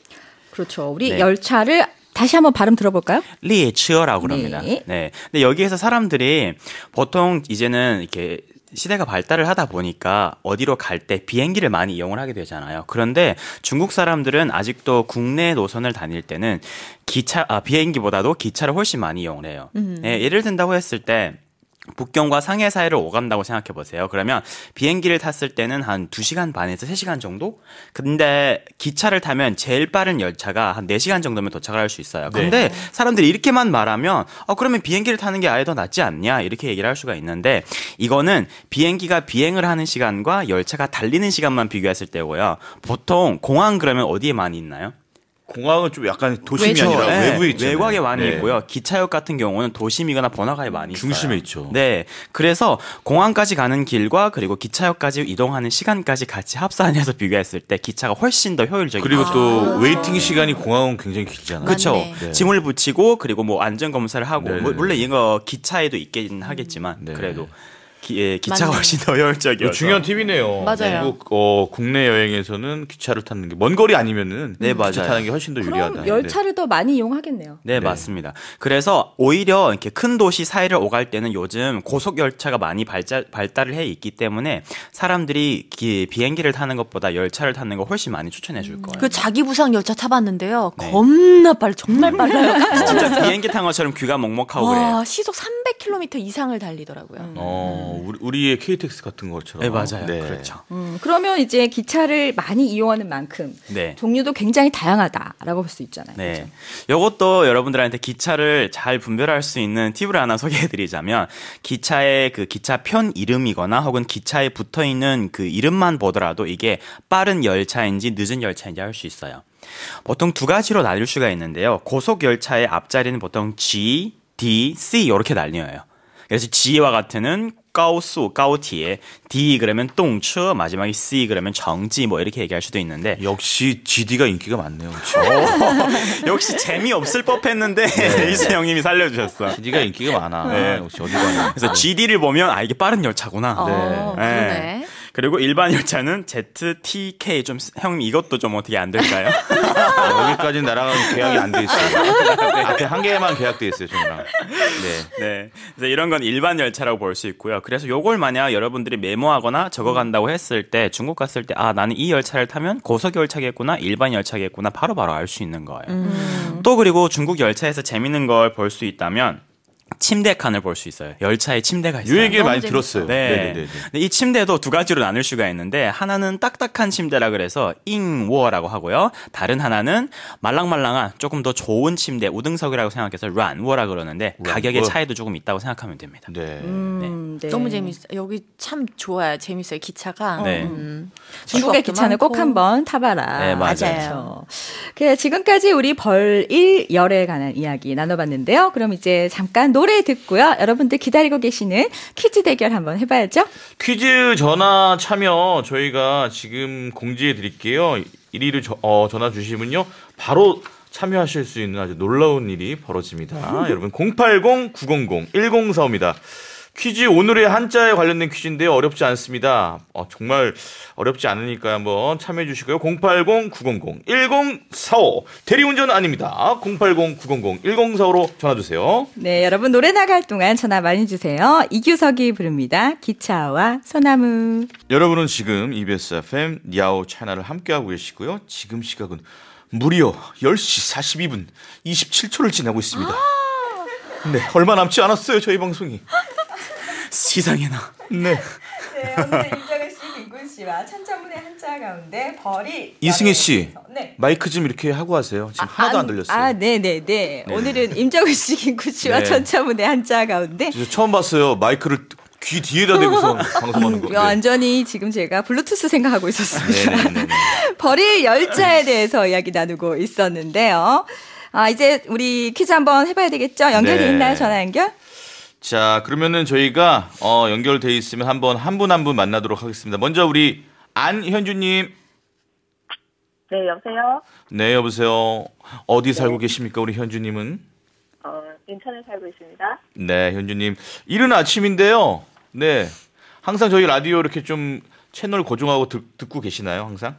그렇죠. 우리 네. 열차를 다시 한번 발음 들어볼까요? 리에추어라고 그럽니다. 네. 네. 근데 여기에서 사람들이 보통 이제는 이렇게 시대가 발달을 하다 보니까 어디로 갈 때 비행기를 많이 이용을 하게 되잖아요. 그런데 중국 사람들은 아직도 국내 노선을 다닐 때는 기차, 아, 비행기보다도 기차를 훨씬 많이 이용을 해요. 음. 네, 예를 든다고 했을 때 북경과 상해 사이를 오간다고 생각해 보세요. 그러면 비행기를 탔을 때는 한 두 시간 반에서 세 시간 정도? 근데 기차를 타면 제일 빠른 열차가 한 네 시간 정도면 도착을 할 수 있어요. 근데 네. 사람들이 이렇게만 말하면 어, 그러면 비행기를 타는 게 아예 더 낫지 않냐? 이렇게 얘기를 할 수가 있는데 이거는 비행기가 비행을 하는 시간과 열차가 달리는 시간만 비교했을 때고요. 보통 공항 그러면 어디에 많이 있나요? 공항은 좀 약간 도심이 외죠. 아니라 네. 외부에 있잖아요. 외곽에 많이 네. 있고요. 기차역 같은 경우는 도심이거나 번화가에 많이 있어요. 중심에 있죠. 네. 그래서 공항까지 가는 길과 그리고 기차역까지 이동하는 시간까지 같이 합산해서 비교했을 때 기차가 훨씬 더 효율적이에요. 그리고 아. 또 웨이팅 시간이 공항은 굉장히 길잖아요. 그렇죠. 네. 짐을 붙이고 그리고 뭐 안전 검사를 하고 네. 뭐 물론 이거 기차에도 있긴 하겠지만 네. 그래도 기, 예, 기차가 맞네. 훨씬 더 효율적이어서 중요한 팁이네요. 맞아요. 미국 어, 국내 여행에서는 기차를 타는 게 먼 거리 아니면은 네, 기차 맞아요. 타는 게 훨씬 더 유리하다. 그럼 열차를 더 많이 이용하겠네요. 네, 네. 맞습니다. 그래서 오히려 이렇게 큰 도시 사이를 오갈 때는 요즘 고속 열차가 많이 발자, 발달을 해 있기 때문에 사람들이 기, 비행기를 타는 것보다 열차를 타는 거 훨씬 많이 추천해 줄 거예요. 그 자기 부상 열차 타봤는데요. 네. 겁나 빨라, 정말 빨라요. 진짜 비행기 탄 것처럼 귀가 먹먹하고 와, 그래요. 시속 삼백 킬로미터 이상을 달리더라고요. 음. 어, 우리, 우리의 케이티엑스 같은 것처럼. 네, 맞아요. 네. 그렇죠. 음, 그러면 이제 기차를 많이 이용하는 만큼 네. 종류도 굉장히 다양하다라고 볼 수 있잖아요. 네. 이것도 여러분들한테 기차를 잘 분별할 수 있는 팁을 하나 소개해드리자면 기차의 그 기차 편 이름이거나 혹은 기차에 붙어 있는 그 이름만 보더라도 이게 빠른 열차인지 늦은 열차인지 알 수 있어요. 보통 두 가지로 나뉠 수가 있는데요. 고속 열차의 앞자리는 보통 G D, C 이렇게 나뉘어요. 그래서 G와 같은은 가오수, 가오티에, D 그러면 똥추, 마지막에 C 그러면 정지 뭐 이렇게 얘기할 수도 있는데 역시 지디가 인기가 많네요. 그렇죠? 역시 재미없을 법했는데 네. 이수 형님이 살려주셨어. 지디가 인기가 많아. 네. 역시 어디 가나. 그래서 지디를 보면 아 이게 빠른 열차구나. 어, 네. 그러네. 그리고 일반 열차는 Z, T, K 좀 형님 이것도 좀 어떻게 안 될까요? 여기까지는 나랑 계약이 안 돼 있어요. 앞에 한 개만 계약돼 있어요, 저랑. 네. 네. 그래서 이런 건 일반 열차라고 볼 수 있고요. 그래서 요걸 만약 여러분들이 메모하거나 적어간다고 했을 때 중국 갔을 때 아 나는 이 열차를 타면 고속 열차겠구나, 일반 열차겠구나 바로바로 알 수 있는 거예요. 음. 또 그리고 중국 열차에서 재밌는 걸 볼 수 있다면. 침대 칸을 볼 수 있어요. 열차에 침대가 있어요. 이 얘기를 많이 재밌어요. 들었어요. 네. 네네네. 근데 이 침대도 두 가지로 나눌 수가 있는데 하나는 딱딱한 침대라 그래서 잉워라고 하고요. 다른 하나는 말랑말랑한 조금 더 좋은 침대 우등석이라고 생각해서 란워라 그러는데 란워. 가격의 차이도 조금 있다고 생각하면 됩니다. 네. 음, 네. 너무 재밌어요. 여기 참 좋아요. 재밌어요. 기차가. 네. 음. 중국의 추억도 기차는 꼭 많고. 한번 타봐라. 네, 맞아요. 그렇죠. 그래, 지금까지 우리 벌일 열에 관한 이야기 나눠봤는데요. 그럼 이제 잠깐 노래 듣고요. 여러분들 기다리고 계시는 퀴즈 대결 한번 해봐야죠. 퀴즈 전화 참여 저희가 지금 공지해 드릴게요. 일 위로 저, 어, 전화 주시면요. 바로 참여하실 수 있는 아주 놀라운 일이 벌어집니다. 여러분 공팔공 구공공 일공사오입니다. 퀴즈 오늘의 한자에 관련된 퀴즈인데요. 어렵지 않습니다. 어, 정말 어렵지 않으니까 한번 참여해 주시고요. 공팔공 구공공 일공사오 대리운전 아닙니다. 공팔공 구공공 일공사오로 전화 주세요. 네, 여러분 노래 나갈 동안 전화 많이 주세요. 이규석이 부릅니다. 기차와 소나무. 여러분은 지금 이비에스 에프엠 니아오 채널을 함께하고 계시고요. 지금 시각은 무려 열 시 사십이 분 이십칠 초를 지나고 있습니다. 네, 얼마 남지 않았어요. 저희 방송이. 세상에나. 네. 네, 오늘 임정은 씨, 김군 씨와 천자문의 한자 가운데 벌이 이승희 씨, 네. 마이크 좀 이렇게 하고 하세요. 지금 하나도 안 들렸어요. 아, 네, 네, 네. 오늘은 임정은 씨, 김군 씨와 네. 천자문의 한자 가운데 저 처음 봤어요. 마이크를 귀 뒤에다 대고서 방송하는 거. 네. 완전히 지금 제가 블루투스 생각하고 있었습니다. 네네네. 벌일 열차에 대해서 이야기 나누고 있었는데요. 아, 이제 우리 퀴즈 한번 해봐야 되겠죠? 연결돼 네. 있나요? 전화 연결? 자, 그러면은 저희가 어, 연결돼 있으면 한번 한 분 한 분 만나도록 하겠습니다. 먼저 우리 안현주님. 네, 여보세요? 네, 여보세요. 어디 살고 계십니까, 우리 현주님은? 어, 인천에 살고 있습니다. 네, 현주님. 이른 아침인데요. 네. 항상 저희 라디오 이렇게 좀 채널 고정하고 듣, 듣고 계시나요, 항상?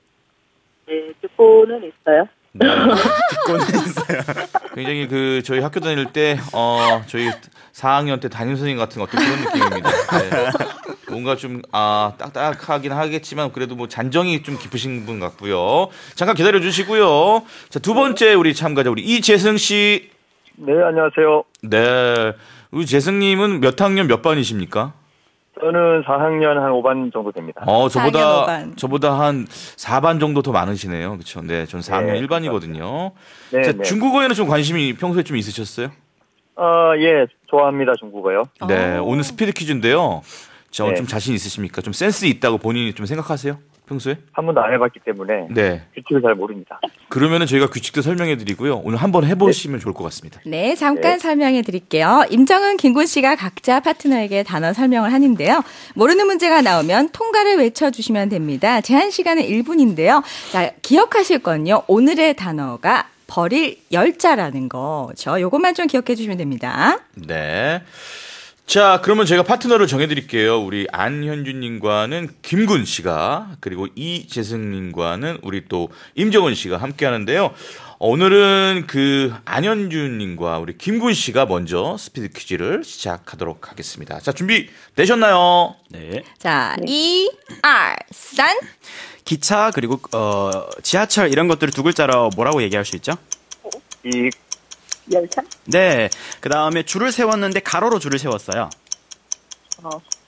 네, 듣고는 있어요. 네. 듣고는 있어요. 굉장히 그 저희 학교 다닐 때, 어, 저희 사 학년 때 담임 선생님 같은 어떤 그런 느낌입니다. 네. 뭔가 좀, 아, 딱딱하긴 하겠지만 그래도 뭐 잔정이 좀 깊으신 분 같고요. 잠깐 기다려 주시고요. 자, 두 번째 우리 참가자, 우리 이재승 씨. 네, 안녕하세요. 네. 우리 재승님은 몇 학년 몇 반이십니까? 저는 사 학년 한 오 반 정도 됩니다. 어, 사 학년 오 저보다, 반. 저보다 한 사 반 정도 더 많으시네요. 그렇죠. 네, 전 사 학년 네, 일 반이거든요. 네, 자, 네. 중국어에는 좀 관심이 평소에 좀 있으셨어요? 어, 예, 좋아합니다, 중국어요. 네, 오. 오늘 스피드 퀴즈인데요. 자, 오늘 네. 좀 자신 있으십니까? 좀 센스 있다고 본인이 좀 생각하세요? 평소에? 한 번도 안 해봤기 때문에 네. 규칙을 잘 모릅니다. 그러면은 저희가 규칙도 설명해 드리고요. 오늘 한번 해보시면 좋을 것 같습니다. 네, 잠깐 네. 설명해 드릴게요. 임정은, 김군 씨가 각자 파트너에게 단어 설명을 하는데요. 모르는 문제가 나오면 통과를 외쳐주시면 됩니다. 제한 시간은 일 분인데요. 자, 기억하실 건요. 오늘의 단어가 벌일 열자라는 거죠. 요것만 좀 기억해 주시면 됩니다. 네. 자, 그러면 제가 파트너를 정해드릴게요. 우리 안현주님과는 김군 씨가, 그리고 이재승님과는 우리 또 임정은 씨가 함께 하는데요. 어, 오늘은 그 안현주님과 우리 김군 씨가 먼저 스피드 퀴즈를 시작하도록 하겠습니다. 자, 준비 되셨나요? 네. 자, 이, 알, 산. 기차 그리고 어, 지하철 이런 것들을 두 글자로 뭐라고 얘기할 수 있죠? 이, 열차? 네. 그 다음에 줄을 세웠는데 가로로 줄을 세웠어요. 어,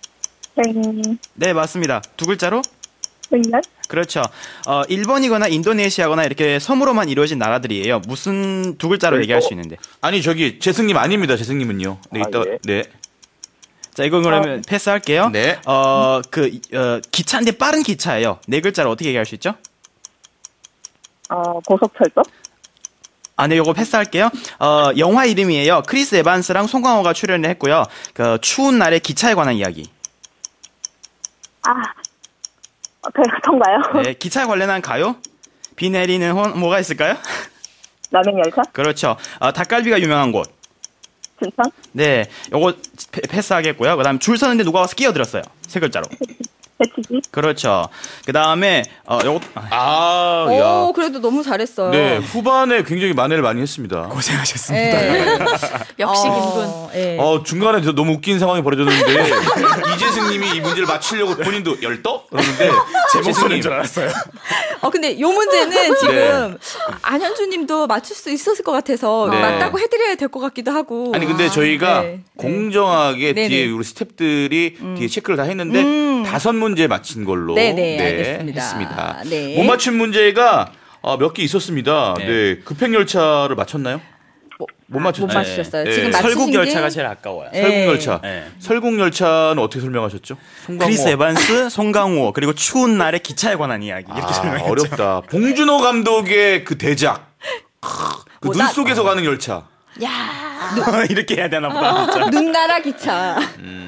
생, 네, 맞습니다. 두 글자로? 생년? 그렇죠. 어, 일본이거나 인도네시아거나 이렇게 섬으로만 이루어진 나라들이에요. 무슨 두 글자로 네, 얘기할 어. 수 있는데. 아니, 저기, 재승님 아닙니다. 재승님은요. 네, 아, 이따, 예. 네. 자, 이건 그러면 패스할게요. 네. 어, 그, 어, 기차인데 빠른 기차예요. 네 글자로 어떻게 얘기할 수 있죠? 어, 고속철도? 아, 네, 요거 패스할게요. 어, 영화 이름이에요. 크리스 에반스랑 송강호가 출연을 했고요. 그 추운 날의 기차에 관한 이야기. 아, 어, 배가던가요? 네, 기차에 관련한 가요? 비 내리는 혼, 뭐가 있을까요? 남행열차? 그렇죠. 어, 닭갈비가 유명한 곳. 춘천? 네, 요거 패, 패스하겠고요. 그 다음 줄 서는데 누가 와서 끼어들었어요. 세 글자로. 해치기? 그렇죠. 그 다음에, 어, 요거, 아, 오, 야. 그래도 너무 잘했어요. 네, 후반에 굉장히 만회를 많이 했습니다. 고생하셨습니다. 네. 역시 김군. 어, 예. 어, 중간에 저 너무 웃긴 상황이 벌어졌는데 이재승 님이 이 문제를 맞추려고 본인도 열떠? 그러는데 제 목소리인 줄 알았어요. 어, 근데 요 문제는 지금 안현주 님도 맞출 수 있었을 것 같아서 네. 맞다고 해드려야 될 것 같기도 하고. 아니 근데 저희가 네. 공정하게 네. 뒤에 네네. 우리 스태프들이 뒤에 체크를 다 했는데 음. 다섯 문제 맞힌 걸로 네네, 알겠습니다. 했습니다. 네. 못 맞춘 문제가 어, 몇 개 있었습니다. 네. 네. 급행열차를 맞췄나요? 못 맞췄죠. 못 맞추셨어요. 네. 지금 네. 맞추신 설국 게 열차가 제일 아까워요. 네. 설국열차. 네. 설국열차는 어떻게 설명하셨죠? 송강호. 크리스 에반스, 송강호, 그리고 추운 날의 기차에 관한 이야기. 이렇게 아, 설명했죠. 어렵다. 봉준호 감독의 그 대작. 그 뭐, 눈 나- 속에서 가는 열차. 이렇게 해야 되나 보다. 진짜. 눈나라 기차.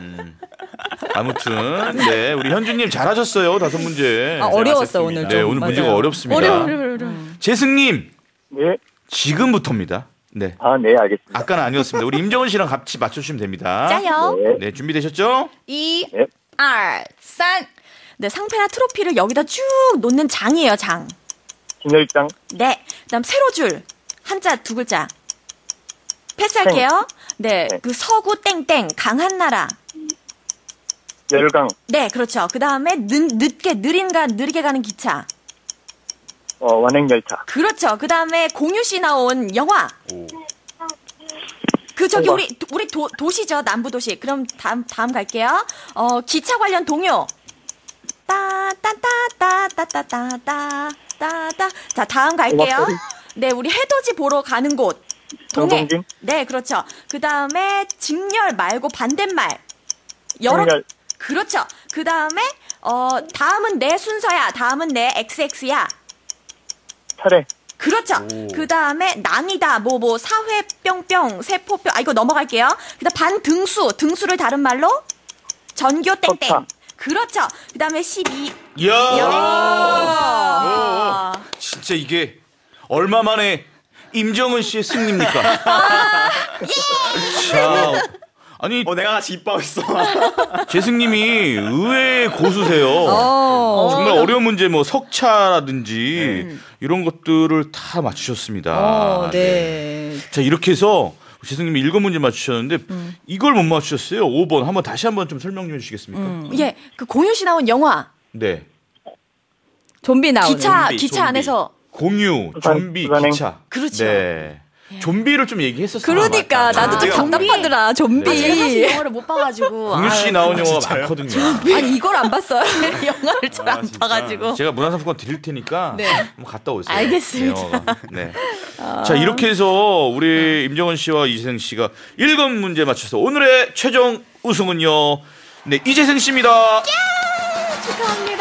아무튼 네 우리 현주님 잘하셨어요. 다섯 문제. 아, 어려웠어 오늘 좀. 네 오늘 문제가 맞아요. 어렵습니다. 어려워, 어려워, 어려워. 재승님 네. 지금부터입니다. 네. 아, 네, 알겠습니다. 아까는 아니었습니다. 우리 임정은 씨랑 같이 맞춰주시면 됩니다. 짜요. 네. 네 준비되셨죠? 이, 네. 알, 산. 네, 상패나 트로피를 여기다 쭉 놓는 장이에요, 장. 진열장, 네. 그 다음 세로줄. 한자 두 글자. 패스할게요. 네. 네. 그 서구 땡땡. 강한 나라. 열강, 네, 그렇죠. 그 다음에 늦게, 느린가, 느리게 가는 기차. 어, 완행열차, 그렇죠. 그 다음에 공유 씨 나온 영화. 그 저기 오바. 우리 우리 도, 도시죠, 남부 도시. 그럼 다음 다음 갈게요. 어 기차 관련 동요. 따따따따따따따따따. 자 다음 갈게요. 오바소리. 네, 우리 해돋이 보러 가는 곳. 동해. 정동진. 네, 그렇죠. 그 다음에 직렬 말고 반대말. 여러. 정렬. 그렇죠. 그 다음에 어 다음은 내 순서야. 다음은 내 엑스엑스야. 차례, 그렇죠. 그 다음에 낭이다, 뭐, 뭐, 사회, 뿅뿅, 세포뿅. 아, 이거 넘어갈게요. 그 다음 반등수, 등수를 다른 말로? 전교 땡땡. 석차. 그렇죠. 그 다음에 십이. 이야. 아. 진짜 이게 얼마 만에 임정은 씨의 승리입니까? 자, 아니 어, 내가 같이 이뻐 있어. 재승님이 의외의 고수세요. 어. 정말 어려운 문제 뭐 석차라든지 이런 것들을 다 맞추셨습니다. 어, 네. 자 이렇게 해서 재승님이 일곱 문제 맞추셨는데 이걸 못 맞추셨어요. 오 번 한번 다시 한번 좀 설명 좀 해주시겠습니까? 예, 그 공유 씨 나온 영화. 네. 좀비 나오는. 기차, 좀비, 기차 좀비. 안에서. 공유, 부산, 좀비, 부산행. 기차. 그렇죠. 네. 좀비를 좀 얘기했었어요. 그러니까 아마. 나도 좀 아, 답답하더라. 좀비. 아, 제가 사실 영화를 못 봐가지고. 공유 씨 아유, 나온 영화가 많거든요. 아니 이걸 안 봤어요? 영화를 잘 안 봐가지고. 제가 문화상품권 드릴 테니까 네. 한번 갔다 오세요. 알겠습니다. 네, 영화가. 네. 자 이렇게 해서 우리 임정은 씨와 이재승 씨가 일곱 문제 맞춰서 오늘의 최종 우승은요. 네 이재승 씨입니다. 축하합니다.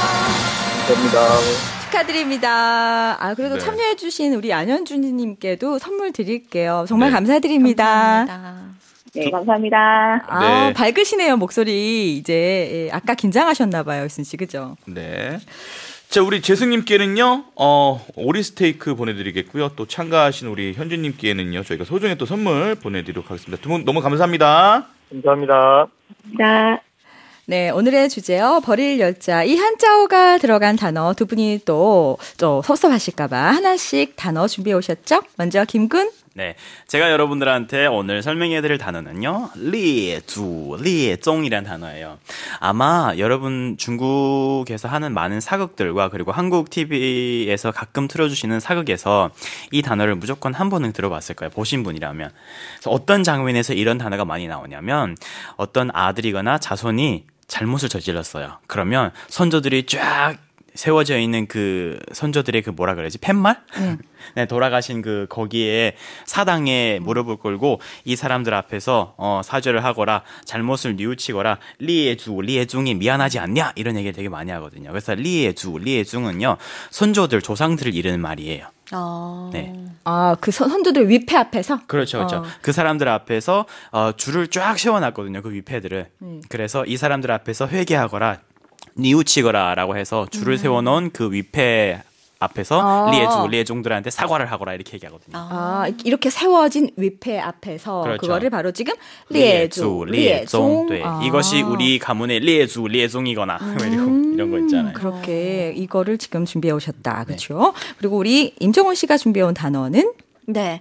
감사합니다. 축하드립니다. 아 그래도 네. 참여해주신 우리 안현주님께도 선물 드릴게요. 정말 네. 감사드립니다. 감사합니다. 네, 감사합니다. 아 네. 밝으시네요 목소리. 이제 예, 아까 긴장하셨나봐요, 유순 씨, 그죠? 네. 자 우리 재승님께는요 어, 오리 스테이크 보내드리겠고요. 또 참가하신 우리 현주님께는요 저희가 소정의 또 선물 보내드리도록 하겠습니다. 두 분 너무 감사합니다. 감사합니다. 자, 네, 오늘의 주제요. 버릴 열자. 이 한자어가 들어간 단어 두 분이 또, 또 섭섭하실까봐 하나씩 단어 준비해 오셨죠? 먼저 김군. 네, 제가 여러분들한테 오늘 설명해드릴 단어는요, 리에주, 리에종이라는 단어예요. 아마 여러분 중국에서 하는 많은 사극들과 그리고 한국 티비에서 가끔 틀어주시는 사극에서 이 단어를 무조건 한 번은 들어봤을 거예요. 보신 분이라면. 그래서 어떤 장면에서 이런 단어가 많이 나오냐면 어떤 아들이거나 자손이 잘못을 저질렀어요. 그러면 선조들이 쫙 세워져 있는 그 선조들의 그 뭐라 그러지? 팻말? 네. 네, 돌아가신 그 거기에 사당에 무릎을 꿇고 이 사람들 앞에서 어, 사죄를 하거라, 잘못을 뉘우치거라, 리에주, 리에중이 미안하지 않냐? 이런 얘기 되게 많이 하거든요. 그래서 리에주, 리에중은요, 선조들, 조상들을 이르는 말이에요. 어. 네. 아, 그 선, 선두들 위패 앞에서? 그렇죠, 그렇죠. 어. 그 사람들 앞에서 어, 줄을 쫙 세워놨거든요. 그 위패들을. 음. 그래서 이 사람들 앞에서 회개하거라, 뉘우치거라라고 해서 줄을 음. 세워놓은 그 위패 앞에서 아. 리에주, 리에종들한테 사과를 하거라 이렇게 얘기하거든요. 아, 이렇게 세워진 위패 앞에서 그렇죠. 그거를 바로 지금 리에주, 리에종. 네. 아. 이것이 우리 가문의 리에주, 리에종이거나 이런, 이런 거 있잖아요. 그렇게 이거를 지금 준비해 오셨다. 그렇죠? 그리고 우리 임정원 씨가 준비해 온 단어는 네,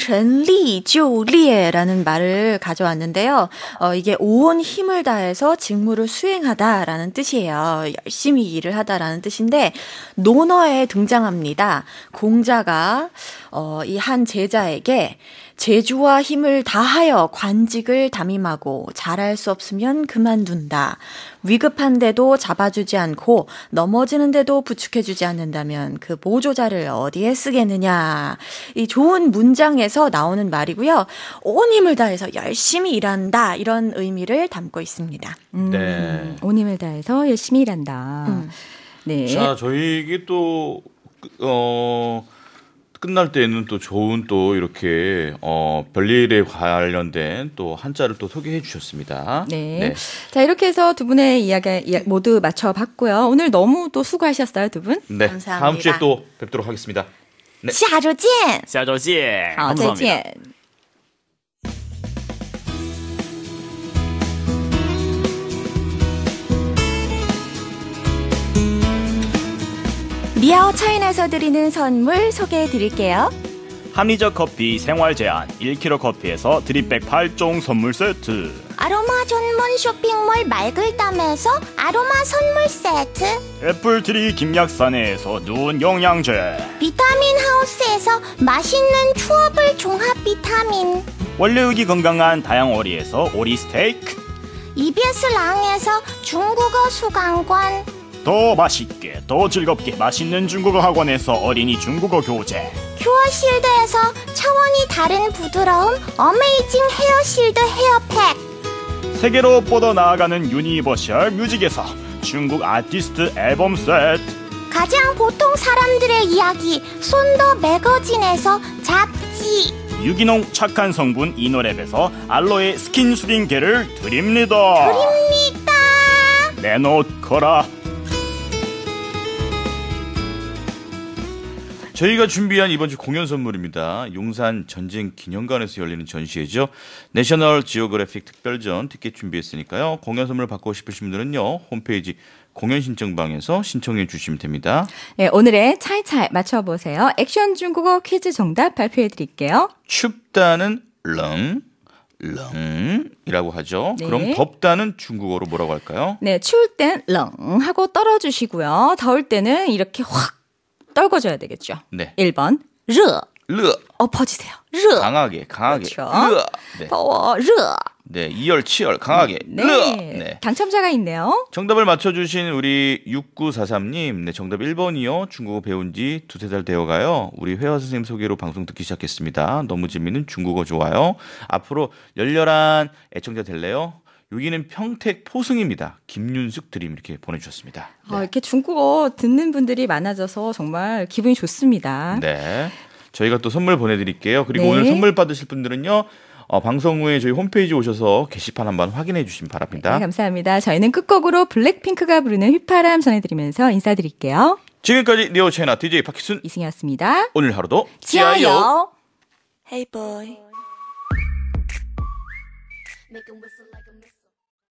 陈力就烈라는 말을 가져왔는데요. 어, 이게 온 힘을 다해서 직무를 수행하다라는 뜻이에요. 열심히 일을 하다라는 뜻인데 논어에 등장합니다. 공자가 어, 이 한 제자에게 재주와 힘을 다하여 관직을 담임하고 잘할 수 없으면 그만둔다. 위급한데도 잡아주지 않고 넘어지는데도 부축해주지 않는다면 그 보조자를 어디에 쓰겠느냐. 이 좋은 문장에서 나오는 말이고요. 온 힘을 다해서 열심히 일한다. 이런 의미를 담고 있습니다. 음, 네. 온 힘을 다해서 열심히 일한다. 음. 네. 자, 저희에게 또, 어, 끝날 때는 또 좋은 또 이렇게, 어, 별일에 관련된 또 한자를 또 소개해 주셨습니다. 네. 자, 이렇게 해서 두 분의 이야기 이야- 모두 맞춰봤고요. 오늘 너무 또 수고하셨어요, 두 분. 네. 감사합니다. 다음 주에 또 뵙도록 하겠습니다. 네. 下周见! 下周见. 好，再 감사합니다. 见。 미아오 차인에서 드리는 선물 소개해 드릴게요. 합리적 커피 생활 제한 일 킬로그램 커피에서 드립백 팔 종 선물 세트. 아로마 전문 쇼핑몰 말글담에서 아로마 선물 세트, 애플트리 김약사내에서 눈 영양제. 비타민 하우스에서 맛있는 추어블 종합 비타민, 원료육이 건강한 다양오리에서 오리 스테이크. 이비에스 랑에서 중국어 수강권, 더 맛있게 더 즐겁게 맛있는 중국어 학원에서 어린이 중국어 교재. 큐어실드에서 차원이 다른 부드러움 어메이징 헤어실드 헤어팩, 세계로 뻗어 나아가는 유니버셜 뮤직에서 중국 아티스트 앨범 세트. 가장 보통 사람들의 이야기 쏜더 매거진에서 잡지, 유기농 착한 성분 이노랩에서 알로에 스킨 수딩게를 드립니다. 드립니다. 내놓거라. 저희가 준비한 이번 주 공연 선물입니다. 용산 전쟁 기념관에서 열리는 전시회죠. 내셔널 지오그래픽 특별전 티켓 준비했으니까요. 공연 선물 받고 싶으신 분들은요. 홈페이지 공연 신청방에서 신청해 주시면 됩니다. 네, 오늘의 차이차이 맞춰보세요. 액션 중국어 퀴즈 정답 발표해 드릴게요. 춥다는 렁, 렁이라고 하죠. 네. 그럼 덥다는 중국어로 뭐라고 할까요? 네, 추울 땐 렁 하고 떨어주시고요. 더울 때는 이렇게 확 떨궈줘야 되겠죠. 네. 일 번, 르. 르. 엎어지세요. 르. 강하게, 강하게. 그렇죠. 르. 네. 더워, 르. 네, 이열, 치열, 강하게. 네. 르. 네. 당첨자가 있네요. 정답을 맞춰주신 우리 육구사삼 님, 네, 정답 일 번이요. 중국어 배운 지 두세 달 되어가요. 우리 회화 선생님 소개로 방송 듣기 시작했습니다. 너무 재밌는 중국어 좋아요. 앞으로 열렬한 애청자 될래요? 여기는 평택 포승입니다. 김윤숙 드림 이렇게 보내주셨습니다. 아, 이렇게 중국어 듣는 분들이 많아져서 정말 기분이 좋습니다. 네. 저희가 또 선물 보내드릴게요. 그리고 네. 오늘 선물 받으실 분들은요. 어, 방송 후에 저희 홈페이지 오셔서 게시판 한번 확인해 주시면 바랍니다. 네, 감사합니다. 저희는 끝곡으로 블랙핑크가 부르는 휘파람 전해드리면서 인사드릴게요. 지금까지 리오 채나 디제이 박희순 이승이었습니다. 오늘 하루도 지아요. 지아요. Hey boy. Make 'em whistle